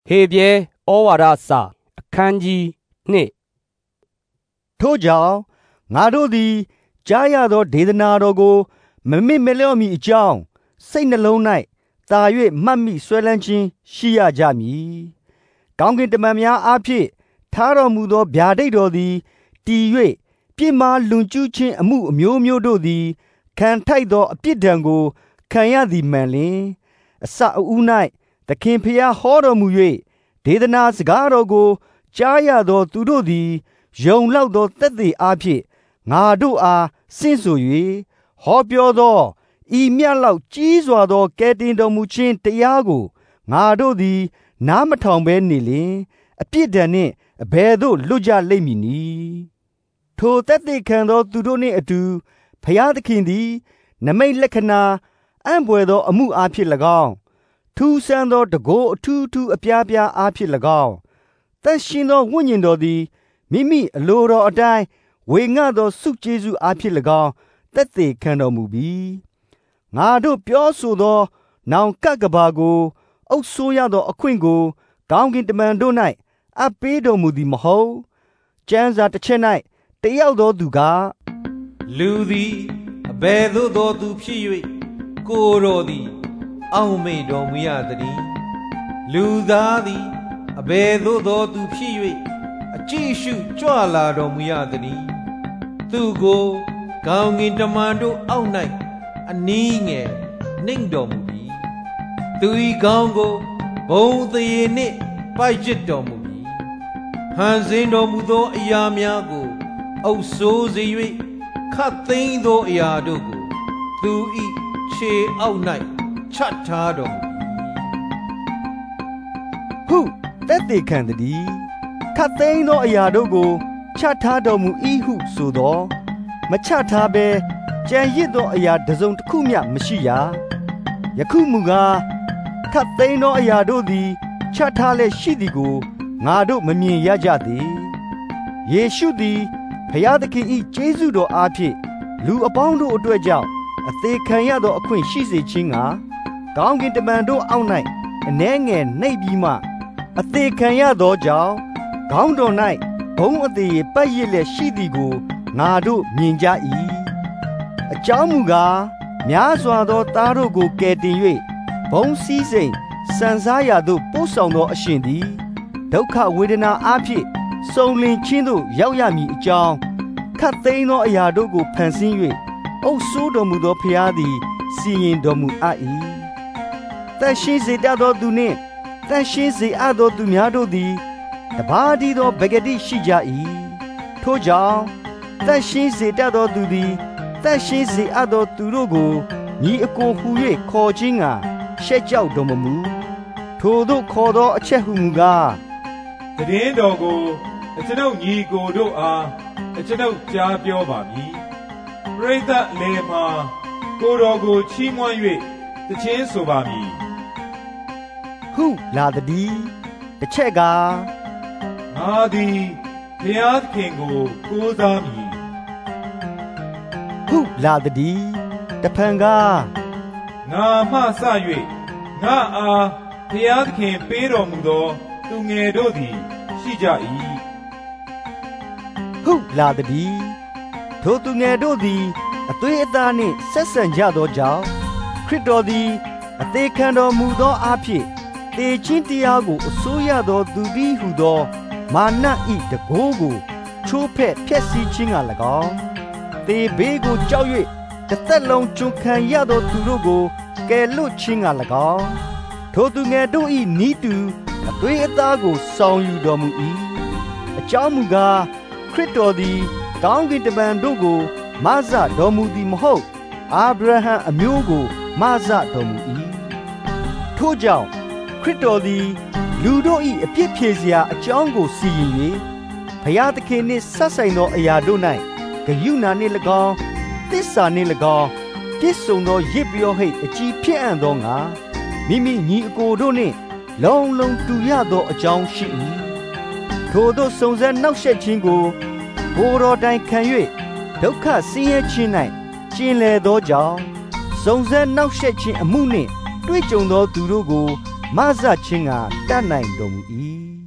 ဟေပြဲဩဝါဒစာအခန်းကြီး2 ထို့ကြောင့်ငါတို့သည်ကြားရသောဒေသနာတော်ကိုမမေ့မလျော့မီအကြောင်းစိတ်နှလုံး၌သာ၍မှတ်မိဆွဲလန်းခြင်းရှိရကြမည်။ကောင်းကင်တမန်များအားဖြင့်ထားတော်မူသောဗျာဒိတ်တော်သည်တည်၍ပြစ်မှားလွန်ကျူးခြင်းအမှုအမျိုးမျိုးတို့သည်ခံထိုက်သောအပြစ်ဒဏ်ကိုခံရသည်မှန်လျှင်အစအဦး၌သခင်ဖျားဟောတော်မူ၍ဒေသနာစကားတော်ကိုကြားရသောသူတို့သည်ယုံလောက်သောသက်သေအားဖြင့်ငါတို့အားဆင့်ဆို၍ဟောပြောသောဤမြတ်လောက်ကြီးစွာသောကယ်တင်တော်မူခြင်းတရားကိုငါတို့သည်နားမထောင်ဘဲနေလျင်အပြစ်ဒဏ်နှင့်အဘယ်သို့လွတ်ကြလိမ့်မည်နည်းထိုသက်သေခံသောသူတို့နှင့်အတူဖျားသခင်သည်နမိတ်လက္ခဏာအံ့ဘွယ်သောအမှုအားဖြင့်၎င်းထူးဆန်းသောတန်ခိုးအထူးထူးအပြားပြားအားဖြင့်၎င်းတန်ရှင်သောဝိညာဉ်တော်သည်မိမိအလိုတော်အတိုင်းဝေငှသောဆုကျေးဇူးအားဖြင့်၎င်းသက်သေခံတော်မူပြီးငါတို့ပြောဆိုသောနောင်ကပ်ကဘာကိုအုပ်ဆိုးရသောအခွင့်ကိုကောင်းကင်တမန်တို့၌အပ်ပေးတော်မူသည်မဟုတ်ကျမ်းစာတစ်ချက်၌တယောက်သောသူကလူသည်အဘယ်သို့သောသူဖြစ်၍ကိုယ်တော်သည်အောက်မေ့တော်မူရသည်လူသားသည်အဘယ်သို့သောသူဖြစ်၍အကြည့်ရှုကြွလာတော်မူရသည်သူကိုကောင်းကင်တမန်တို့အောက်၌အနီးငယ်နှိမ့်တော်မူပြီးသူ၏ကောင်းကိုဘုံသရေနှင့်ပိုက်ကျစ်တော်မူပြီးဟန်ဆင်းတော်မူသောအရာများကိုအုပ်စိုးစေ၍ခတ်သိမ်းသောအရာတို့ကိုသူ၏ခြေအောက်၌ချထားတော်မူဟုသက်သေခံသည်ခတ်သိမ်းသောအရာတို့ကိုချထားတော်မူ၏ဟုဆိုသောမချထားဘဲကြံရစ်သောအရာတစ်စုံတစ်ခုမျှမရှိရယခုမူကားခတ်သိမ်းသောအရာတို့သည်ချထားလျက်ရှိသည်ကိုငါတို့မမြင်ရကြသည်ယေရှုသည်ဖျားသခင်၏ကျေးဇူးတော်အားဖြင့်လူအပေါင်းတို့အတွက်ကြောင့်အသေးခံရသောအခွင့်ရှိစေခြင်းကကောင်းကင်တမန်တို့အောက်၌အနှဲငယ်နှိပ်ပြီးမှအသေးခံရသောကြောင့်ခေါင်းတော်၌ဘုံအသေးပတ်ရစ်လျက်ရှိသည်ကိုငါတို့မြင်ကြ၏အကြောင်းမူကားများစွာသောသားတို့ကိုကယ်တင်၍ဘုံစည်းစိမ်စံစားရာသို့ပို့ဆောင်သောအရှင်သည်ဒုက္ခဝေဒနာအားဖြင့်စုံလင်ခြင်းသို့ရောက်ရမည်အကြောင်းခတ်သိမ်းသောအရာတို့ကိုဖန်ဆင်း၍အုပ်ဆိုးတော်မူသောဖျားသည်စီရင်တော်မူအပ်၏တန်ရှင်းစေတတ်သောသူနှင့်တန်ရှင်းစေအပ်သောသူများတို့သည်တပါးတည်းသောဗဂတိရှိကြ၏ထို့ကြောင့်တန်ရှင်းစေတတ်သောသူသည်တန်ရှင်းစေအပ်သောသူတို့ကိုညီအကိုဟူ၍ခေါ်ခြင်းကရှက်ကြောက်တော်မမူထိုတို့ခေါ်သောအချက်ဟုမူကားတည်တော်ကိုကျွန်ုပ်ညီကိုတို့အားကျွန်ုပ်ကြားပြောပါမည်ပရိသတ်လေမှာကိုတော်ကိုချီးမွမ်း၍တခြင်းဆိုပါမည်ဟုလာသည်တစ်ချက်ကငါသည်ဘုရားသခင်ကိုကိုးစားမည်ဟုလာသည်တဖန်ကငါမှစ၍ငါအားဘုရားသခင်ပေးတော်မူသောသူငယ်တို့သည်ရှိကြ၏ဟုလာသည်ထိုသူငယ်တို့သည်အသွေးအသားနှင့်ဆက်ဆံကြသောကြောင့်ခရစ်တော်သည်အသေးခံတော်မူသောအဖြစ်တေချင်းတရားကိုအစိုးရသောသူသည်ဟုသောမာန၏တကိုးကိုချိုးဖဲ့ဖျက်ဆီးခြင်းက၎င်းတေဘေးကိုကြောက်၍တစ်သက်လုံးကျွန်ခံရသောသူတို့ကိုကယ်လွတ်ခြင်းက၎င်းထိုသူငယ်တို့၏နီးတူအသွေးအသားကိုဆောင်ယူတော်မူ၏အကြောင်းမူကားခရစ်တော်သည်ကောင်းကင်တမန်တို့ကိုမဆတော်မူသည်မဟုတ်အာဗြဟံအမျိုးကိုမဆတော်မူ၏ထို့ကြောင့်ခရစ်တော်သည်လူတို့၏အပြစ်ဖြေစရာအကြောင်းကိုစီရင်၍ဘုရားသခင်နှင့်ဆက်ဆိုင်သောအရာတို့၌ဂရုဏာနှင့်၎င်းသစ္စာနှင့်၎င်းပြည့်စုံသောရစ်ပျောဟိတ်အကြည်ဖြစ်အံ့သောငါမိမိညီအကိုတို့နှင့်လုံးလုံးတူရသောအကြောင်းရှိ၏ထိုသို့စုံစမ်းနှောက်ယှက်ခြင်းကိုဘိုးတော်တိုင်ခံ၍ဒုက္ခဆင်းရဲခြင်း၌ကျင်လည်သောကြောင့်စုံစမ်းနှောက်ယှက်ခြင်းအမှုနှင့်တွေ့ကြုံသောသူတို့ကိုမဆချင်းကတတ်နိုင်တော်မူ၏